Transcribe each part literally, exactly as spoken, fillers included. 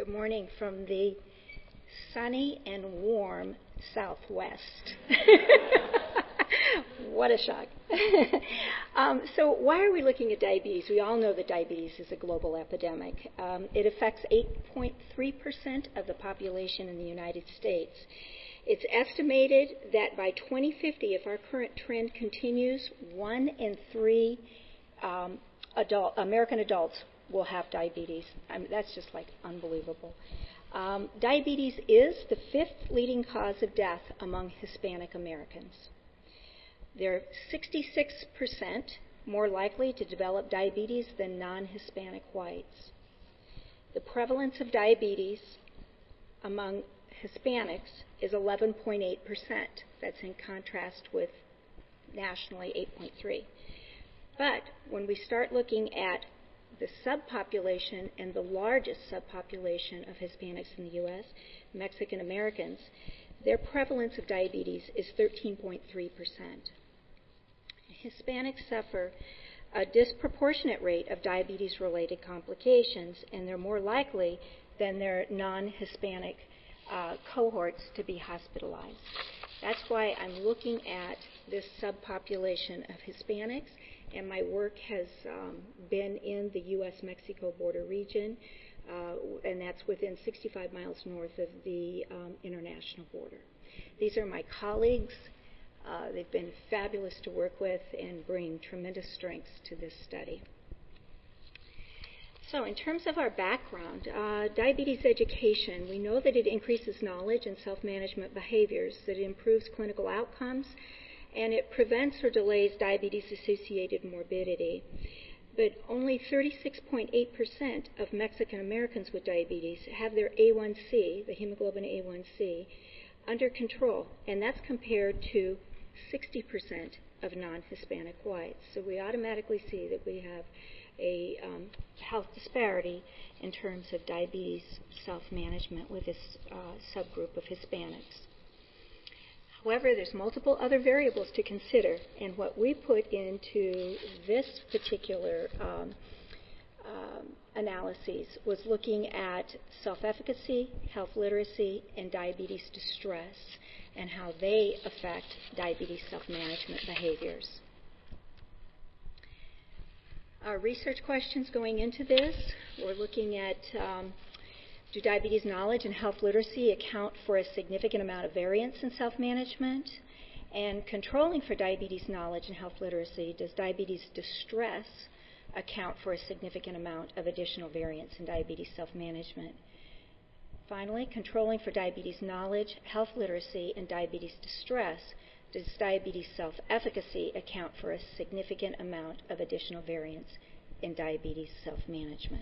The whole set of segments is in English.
morning from the sunny and warm Southwest. What a shock. um, so why are we looking at diabetes? We all know that diabetes is a global epidemic. Um, it affects eight point three percent of the population in the United States. It's estimated that by twenty fifty, if our current trend continues, one in three um, adult, American adults will have diabetes. I mean, that's just like unbelievable. Um, diabetes is the fifth leading cause of death among Hispanic Americans. They're sixty-six percent more likely to develop diabetes than non-Hispanic whites. The prevalence of diabetes among Hispanics is eleven point eight percent. That's in contrast with nationally eight point three. But when we start looking at the subpopulation and the largest subpopulation of Hispanics in the U S, Mexican Americans, their prevalence of diabetes is thirteen point three percent. Hispanics suffer a disproportionate rate of diabetes-related complications, and they're more likely than their non-Hispanic uh, cohorts to be hospitalized. That's why I'm looking at this subpopulation of Hispanics, and my work has um, been in the U S Mexico border region, uh, and that's within sixty-five miles north of the um, international border. These are my colleagues. Uh, they've been fabulous to work with and bring tremendous strengths to this study. So in terms of our background, uh, diabetes education, we know that it increases knowledge and self-management behaviors, that it improves clinical outcomes, and it prevents or delays diabetes-associated morbidity. But only thirty-six point eight percent of Mexican Americans with diabetes have their A one C, the hemoglobin A one C, under control, and that's compared to sixty percent of non-Hispanic whites. So we automatically see that we have a um, health disparity in terms of diabetes self-management with this uh, subgroup of Hispanics. However, there's multiple other variables to consider, and what we put into this particular um, um, analyses was looking at self-efficacy, health literacy, and diabetes distress, and how they affect diabetes self-management behaviors. Our research questions going into this, we're looking at um, do diabetes knowledge and health literacy account for a significant amount of variance in self-management? And controlling for diabetes knowledge and health literacy, does diabetes distress account for a significant amount of additional variance in diabetes self-management? Finally, controlling for diabetes knowledge, health literacy, and diabetes distress, does diabetes self-efficacy account for a significant amount of additional variance in diabetes self-management?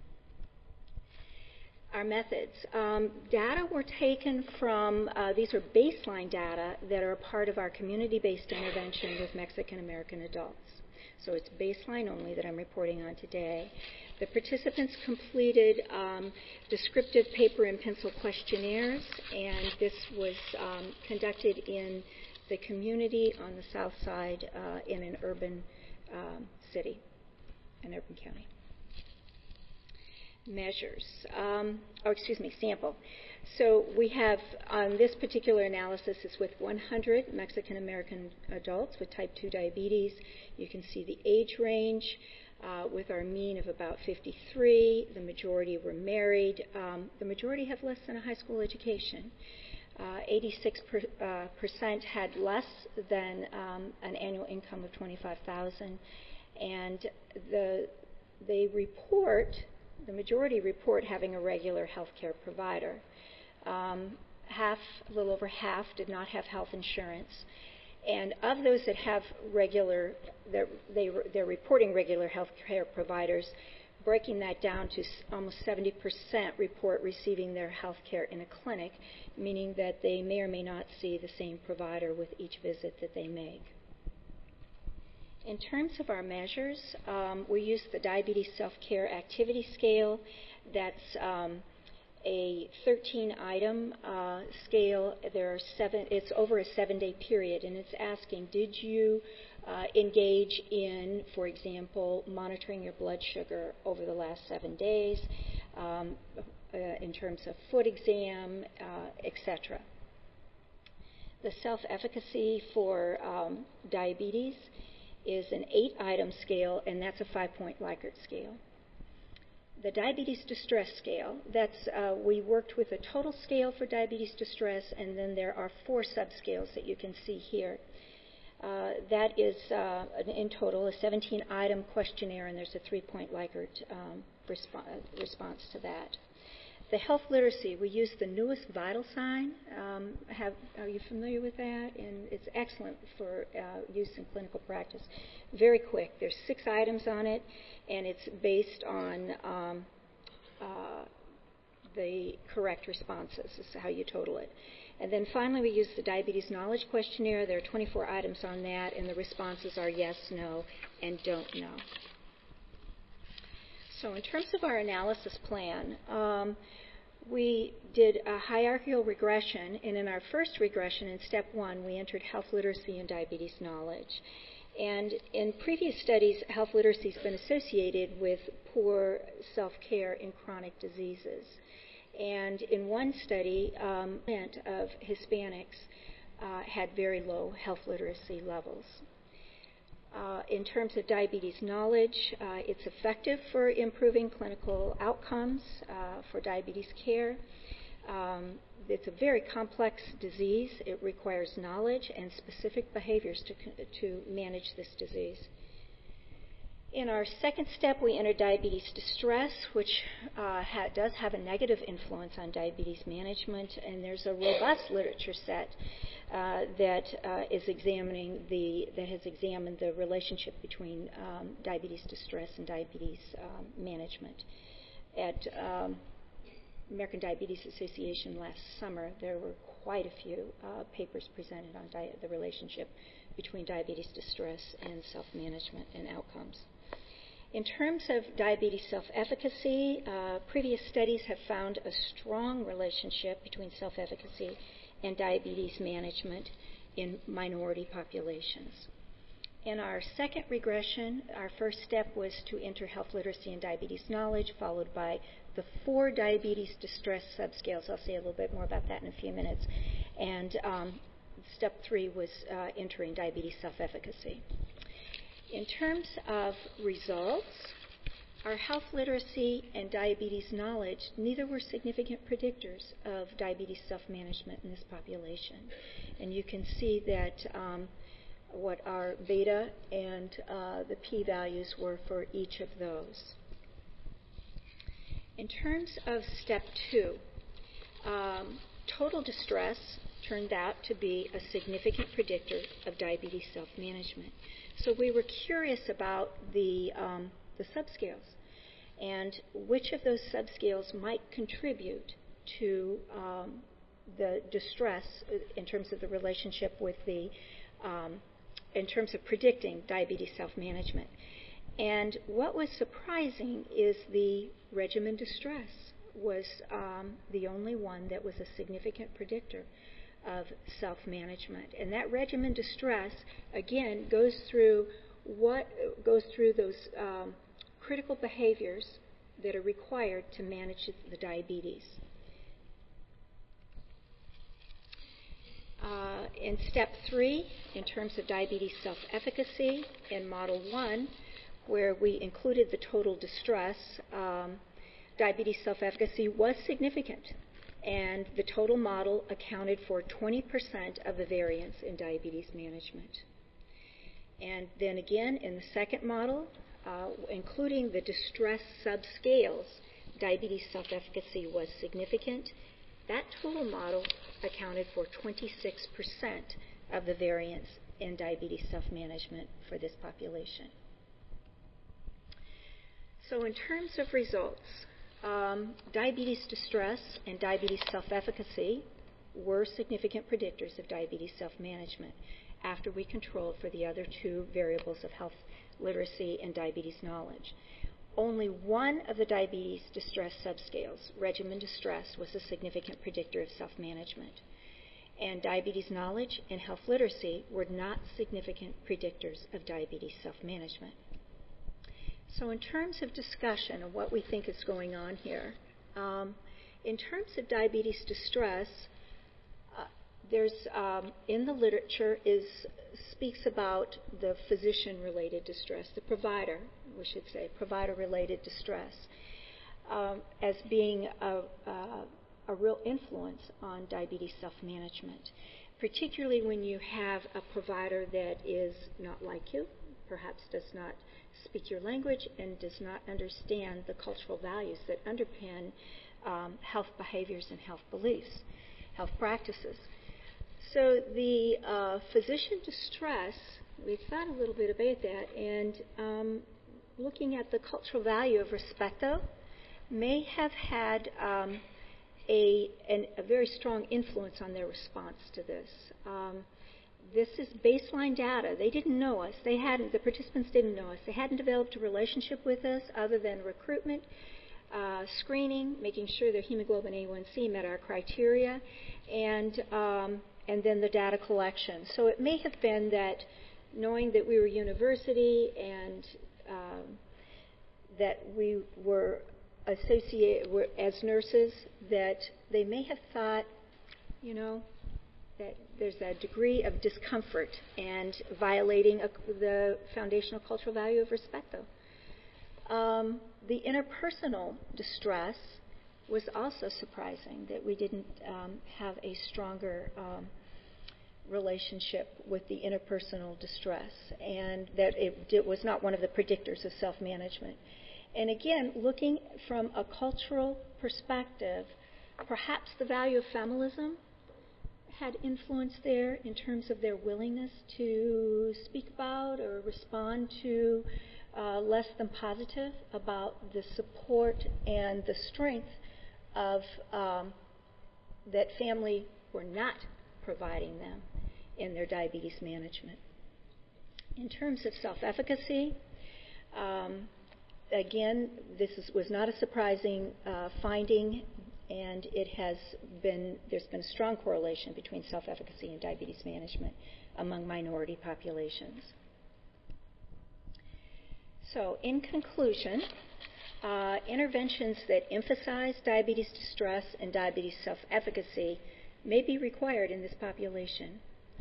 Our methods. Um, data were taken from, uh, these are baseline data that are a part of our community-based intervention with Mexican American adults. So it's baseline only that I'm reporting on today. The participants completed um, descriptive paper and pencil questionnaires, and this was um, conducted in the community on the south side uh, in an urban um, city, an urban county. Measures, um, or excuse me, sample. So we have, on this particular analysis, is with one hundred Mexican American adults with type two diabetes. You can see the age range uh, with our mean of about fifty-three. The majority were married. Um, the majority have less than a high school education. Uh, eighty-six percent had less than um, an annual income of twenty-five thousand dollars. And the, they report, the majority report having a regular health care provider. Um, half, a little over half, did not have health insurance. And of those that have regular, they're, they, they're reporting regular health care providers, breaking that down to almost seventy percent report receiving their health care in a clinic, meaning that they may or may not see the same provider with each visit that they make. In terms of our measures, um, we use the Diabetes Self-Care Activity Scale. That's um, a thirteen item uh, scale. There are seven. It's over a seven-day period, and it's asking, did you uh, engage in, for example, monitoring your blood sugar over the last seven days? Um, uh, in terms of foot exam, uh, et cetera. The self-efficacy for um, diabetes is an eight-item scale, and that's a five-point Likert scale. The diabetes distress scale, that's, uh, we worked with a total scale for diabetes distress, and then there are four subscales that you can see here. Uh, that is, uh, in total, a seventeen-item questionnaire, and there's a three-point Likert um, resp- response to that. The health literacy, we use the newest vital sign. Um, have, are you familiar with that? And it's excellent for uh, use in clinical practice. Very quick. There's six items on it, and it's based on um, uh, the correct responses. This is how you total it. And then finally, we use the diabetes knowledge questionnaire. There are twenty-four items on that, and the responses are yes, no, and don't know. So in terms of our analysis plan, um, we did a hierarchical regression, and in our first regression, in step one, we entered health literacy and diabetes knowledge. And in previous studies, health literacy has been associated with poor self-care in chronic diseases. And in one study, um, of Hispanics uh, had very low health literacy levels. Uh, in terms of diabetes knowledge, uh, it's effective for improving clinical outcomes uh, for diabetes care. Um, it's a very complex disease. It requires knowledge and specific behaviors to, to manage this disease. In our second step, we entered diabetes distress, which uh, ha- does have a negative influence on diabetes management, and there's a robust literature set uh, that uh, is examining the that has examined the relationship between um, diabetes distress and diabetes um, management. At um, American Diabetes Association last summer, there were quite a few uh, papers presented on di- the relationship between diabetes distress and self-management and outcomes. In terms of diabetes self-efficacy, uh, previous studies have found a strong relationship between self-efficacy and diabetes management in minority populations. In our second regression, our first step was to enter health literacy and diabetes knowledge, followed by the four diabetes distress subscales. I'll say a little bit more about that in a few minutes. And um, step three was uh, entering diabetes self-efficacy. In terms of results, our health literacy and diabetes knowledge, neither were significant predictors of diabetes self-management in this population. And you can see that um, what our beta and uh, the p-values were for each of those. In terms of step two, um, total distress turned out to be a significant predictor of diabetes self-management. So we were curious about the, um, the subscales and which of those subscales might contribute to um, the distress in terms of the relationship with the, um, in terms of predicting diabetes self-management. And what was surprising is the regimen distress was um, the only one that was a significant predictor of self-management. And that regimen distress, again, goes through what goes through those um, critical behaviors that are required to manage the diabetes. Uh, in step three, in terms of diabetes self-efficacy, in model one, where we included the total distress, um, diabetes self-efficacy was significant. And the total model accounted for twenty percent of the variance in diabetes management. And then again, in the second model, uh, including the distress subscales, diabetes self-efficacy was significant. That total model accounted for twenty-six percent of the variance in diabetes self-management for this population. So in terms of results, Um, diabetes distress and diabetes self-efficacy were significant predictors of diabetes self-management after we controlled for the other two variables of health literacy and diabetes knowledge. Only one of the diabetes distress subscales, regimen distress, was a significant predictor of self-management. And diabetes knowledge and health literacy were not significant predictors of diabetes self-management. So in terms of discussion of what we think is going on here, um, in terms of diabetes distress, uh, there's um, in the literature is speaks about the physician-related distress, the provider, we should say, provider-related distress, um, as being a, a, a real influence on diabetes self-management, particularly when you have a provider that is not like you, perhaps does not speak your language, and does not understand the cultural values that underpin um, health behaviors and health beliefs, health practices. So the uh, physician distress, we've thought a little bit about that, and um, looking at the cultural value of Respeto may have had um, a, an, a very strong influence on their response to this. Um, this is baseline data. They didn't know us. They hadn't. The participants didn't know us. They hadn't developed a relationship with us other than recruitment, uh, screening, making sure their hemoglobin A one C met our criteria, and um, and then the data collection. So it may have been that knowing that we were university and um, that we were associated were, as nurses, that they may have thought, you know, that there's a degree of discomfort and violating a, the foundational cultural value of Respeto. Um, the interpersonal distress was also surprising, that we didn't um, have a stronger um, relationship with the interpersonal distress, and that it, it was not one of the predictors of self-management. And again, looking from a cultural perspective, perhaps the value of familism had influence there in terms of their willingness to speak about or respond to uh, less than positive about the support and the strength of um, that family were not providing them in their diabetes management. In terms of self-efficacy, um, again, this is, was not a surprising uh, finding, and it has been, there's been a strong correlation between self-efficacy and diabetes management among minority populations. So, in conclusion, uh, interventions that emphasize diabetes distress and diabetes self-efficacy may be required in this population.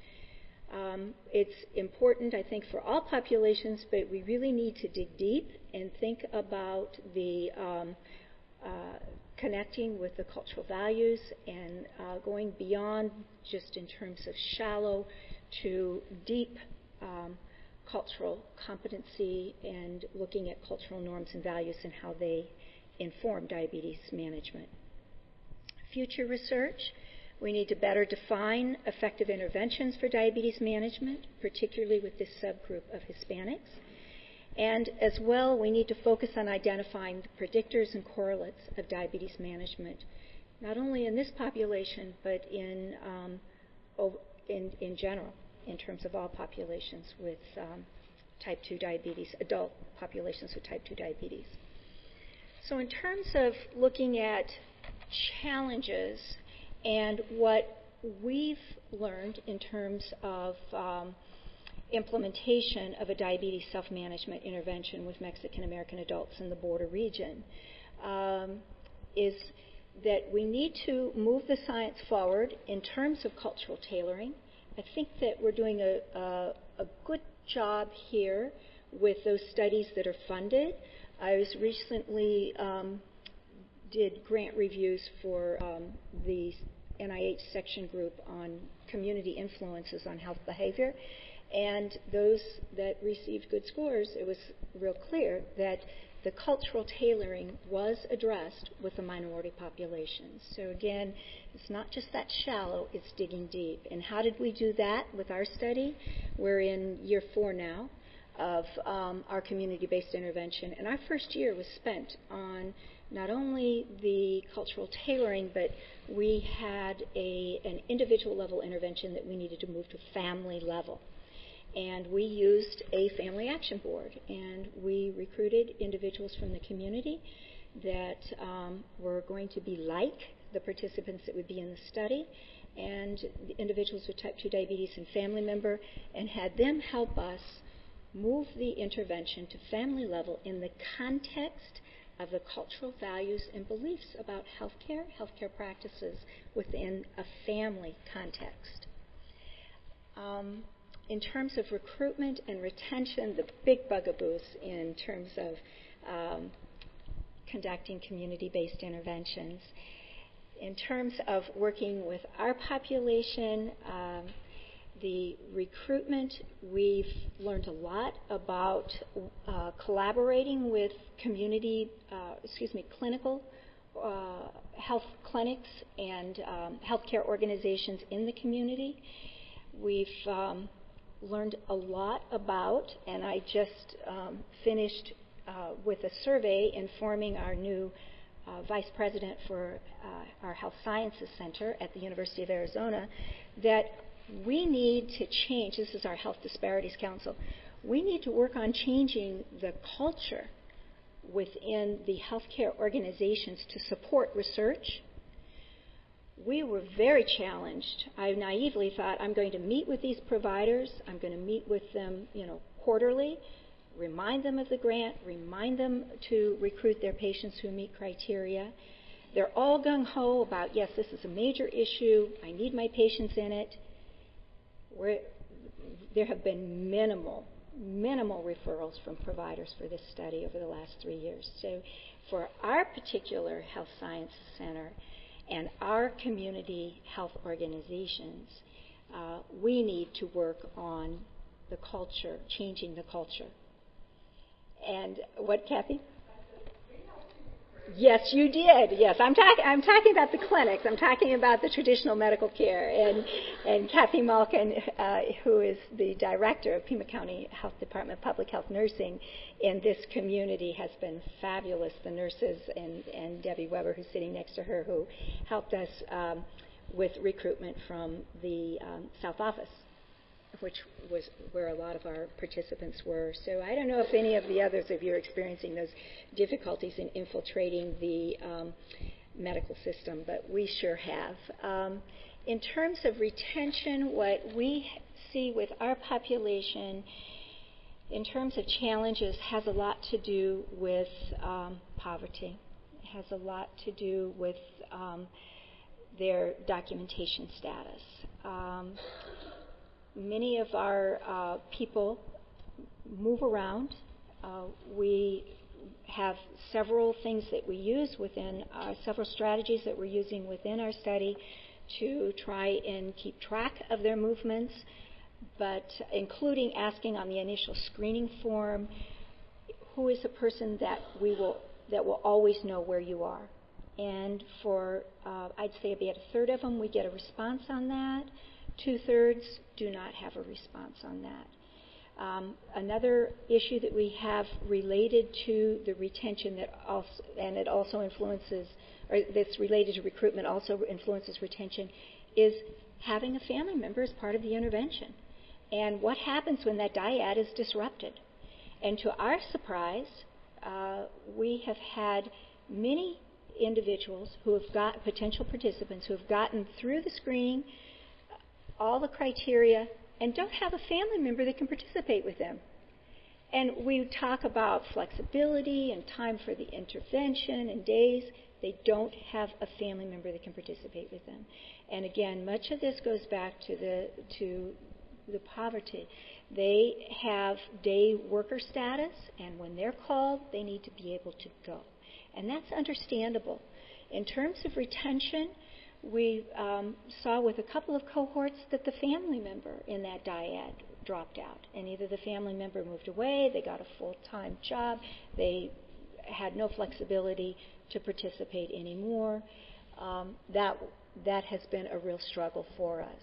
Um, it's important, I think, for all populations, but we really need to dig deep and think about the um, uh, connecting with the cultural values and uh, going beyond just in terms of shallow to deep um, cultural competency, and looking at cultural norms and values and how they inform diabetes management. Future research. We need to better define effective interventions for diabetes management, particularly with this subgroup of Hispanics. And as well, we need to focus on identifying the predictors and correlates of diabetes management, not only in this population, but in, um, in, in general, in terms of all populations with um, type two diabetes, adult populations with type two diabetes. So in terms of looking at challenges and what we've learned in terms of um, implementation of a diabetes self-management intervention with Mexican-American adults in the border region, um, is that we need to move the science forward in terms of cultural tailoring. I think that we're doing a, a, a good job here with those studies that are funded. I was recently um, did grant reviews for um, the N I H section group on community influences on health behavior, and those that received good scores, it was real clear that the cultural tailoring was addressed with the minority populations. So again, it's not just that shallow, it's digging deep. And how did we do that with our study? We're in year four now of um, our community-based intervention, and our first year was spent on not only the cultural tailoring, but we had a, an individual level intervention that we needed to move to family level. And we used a family action board, and we recruited individuals from the community that um, were going to be like the participants that would be in the study, and the individuals with type two diabetes and family member, and had them help us move the intervention to family level in the context of the cultural values and beliefs about healthcare, healthcare practices within a family context. Um, in terms of recruitment and retention, the big bugaboos in terms of um, conducting community-based interventions. In terms of working with our population, um, the recruitment, we've learned a lot about uh, collaborating with community, uh, excuse me, clinical uh, health clinics and um, healthcare organizations in the community. We've um, learned a lot about, and I just um, finished uh, with a survey informing our new uh, vice president for uh, our Health Sciences Center at the University of Arizona, that we need to change. This is our Health Disparities Council. We need to work on changing the culture within the healthcare organizations to support research. We were very challenged. I naively thought, I'm going to meet with these providers. I'm going to meet with them, you know, quarterly, remind them of the grant, remind them to recruit their patients who meet criteria. They're all gung-ho about, yes, this is a major issue. I need my patients in it. We're, there have been minimal, minimal referrals from providers for this study over the last three years. So for our particular Health Sciences Center and our community health organizations, uh, we need to work on the culture, changing the culture. And what, Kathy? Yes, you did. Yes, I'm talking. I'm talking about the clinics. I'm talking about the traditional medical care. And and Kathy Malkin, uh, who is the director of Pima County Health Department Public Health Nursing in this community, has been fabulous. The nurses and and Debbie Weber, who's sitting next to her, who helped us um, with recruitment from the um, South Office, which was where a lot of our participants were. So I don't know if any of the others of you are experiencing those difficulties in infiltrating the um, medical system, but we sure have. Um, in terms of retention, what we see with our population in terms of challenges has a lot to do with um, poverty. It has a lot to do with um, their documentation status. Um, Many of our uh, people move around. Uh, we have several things that we use within, uh, several strategies that we're using within our study to try and keep track of their movements, but including asking on the initial screening form, who is the person that we will, that will always know where you are. And for, uh, I'd say about a third of them, we get a response on that. Two-thirds do not have a response on that. Um, another issue that we have related to the retention that also, and it also influences, or that's related to recruitment, also influences retention, is having a family member as part of the intervention. And what happens when that dyad is disrupted? And to our surprise, uh, we have had many individuals who have got, potential participants who have gotten through the screening, all the criteria, and don't have a family member that can participate with them. And we talk about flexibility and time for the intervention and days. They don't have a family member that can participate with them. And again, much of this goes back to the to the poverty. They have day worker status, and when they're called, they need to be able to go. And that's understandable. In terms of retention, we um, saw with a couple of cohorts that the family member in that dyad dropped out. And either the family member moved away, they got a full-time job, they had no flexibility to participate anymore. Um, that, that has been a real struggle for us.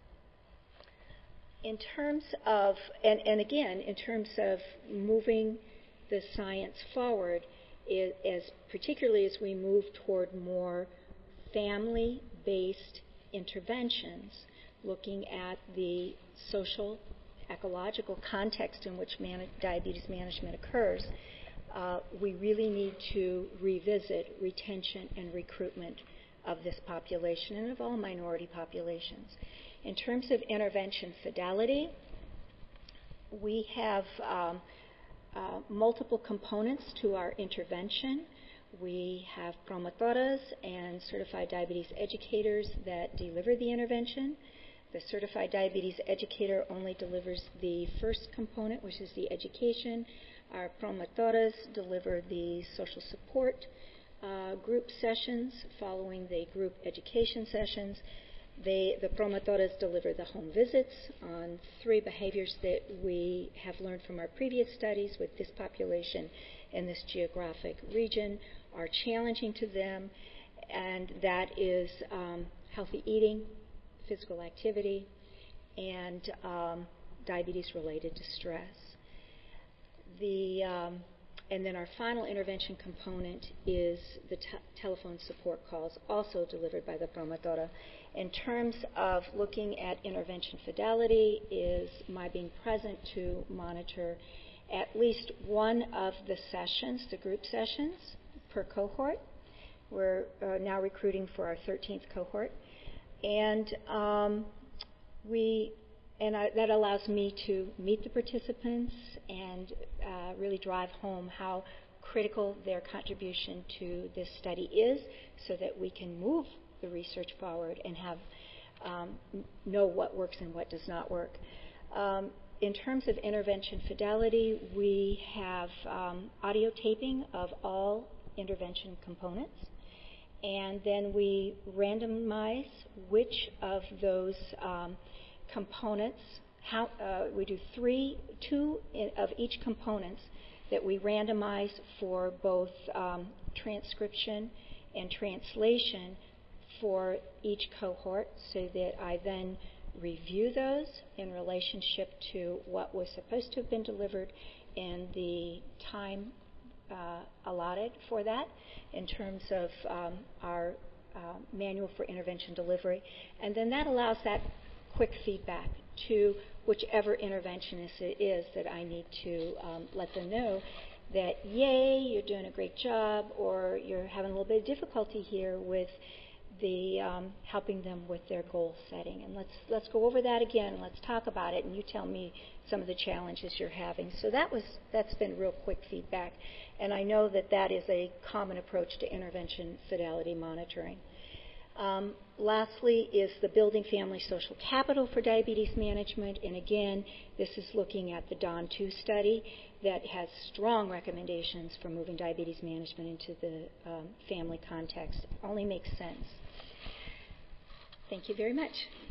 In terms of, and, and again, in terms of moving the science forward, it, as particularly as we move toward more family-based interventions, looking at the social, ecological context in which man- diabetes management occurs, uh, we really need to revisit retention and recruitment of this population and of all minority populations. In terms of intervention fidelity, we have um, uh, multiple components to our intervention. We have promotoras and certified diabetes educators that deliver the intervention. The certified diabetes educator only delivers the first component, which is the education. Our promotoras deliver the social support uh, group sessions following the group education sessions. They, the promotoras deliver the home visits on three behaviors that we have learned from our previous studies with this population in this geographic region are challenging to them, and that is um, healthy eating, physical activity, and um, diabetes-related distress. The, um, and then our final intervention component is the te- telephone support calls, also delivered by the promotora. In terms of looking at intervention fidelity, is my being present to monitor at least one of the sessions, the group sessions, per cohort. We're uh, now recruiting for our thirteenth cohort. And um, we, and I, that allows me to meet the participants and uh, really drive home how critical their contribution to this study is, so that we can move the research forward and have um, know what works and what does not work. Um, in terms of intervention fidelity, we have um, audio taping of all intervention components. And then we randomize which of those um, components, how, uh, we do three, two in, of each components that we randomize for both um, transcription and translation for each cohort, so that I then review those in relationship to what was supposed to have been delivered in the time Uh, allotted for that in terms of um, our uh, manual for intervention delivery. And then that allows that quick feedback to whichever interventionist it is that I need to um, let them know that, yay, you're doing a great job, or you're having a little bit of difficulty here with the um, helping them with their goal setting. And let's let's go over that again. Let's talk about it, and you tell me some of the challenges you're having. So that was that's been real quick feedback, and I know that that is a common approach to intervention fidelity monitoring. Um, lastly is the Building Family Social Capital for Diabetes Management, and again, this is looking at the D A N two study that has strong recommendations for moving diabetes management into the um, family context. Only makes sense. Thank you very much.